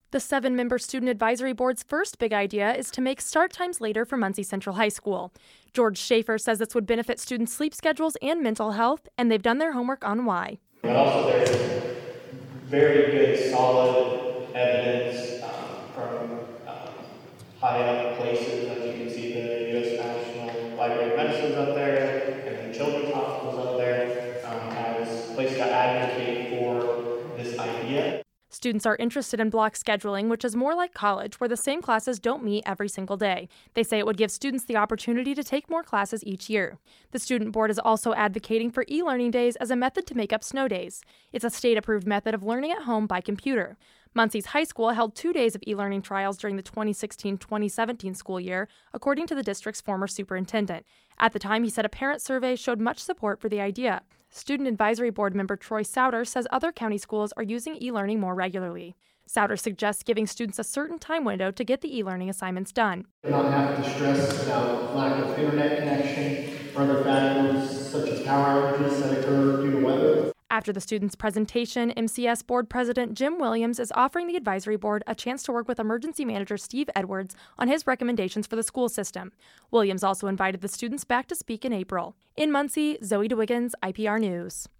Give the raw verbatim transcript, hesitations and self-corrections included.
The seven-member Student Advisory Board's first big idea is to make start times later for Muncie Central High School. George Schaefer says this would benefit students' sleep schedules and mental health, and they've done their homework on why. But also there's very good, solid evidence um, from um, high-up places, as you can see the U S National Library of Medicine's up there, and the Children's Hospital's up there, um, as places that advocate for this idea. Students are interested in block scheduling, which is more like college, where the same classes don't meet every single day. They say it would give students the opportunity to take more classes each year. The student board is also advocating for e-learning days as a method to make up snow days. It's a state-approved method of learning at home by computer. Muncie's high school held two days of e-learning trials during the twenty sixteen twenty seventeen school year, according to the district's former superintendent. At the time, he said a parent survey showed much support for the idea. Student Advisory Board member Troy Souter says other county schools are using e-learning more regularly. Souter suggests giving students a certain time window to get the e-learning assignments done. Not have to stress about lack of internet connection or other factors such as power outages that occur due to weather. After the students' presentation, M C S Board President Jim Williams is offering the advisory board a chance to work with Emergency Manager Steve Edwards on his recommendations for the school system. Williams also invited the students back to speak in April. In Muncie, Zoe DeWiggins, I P R News.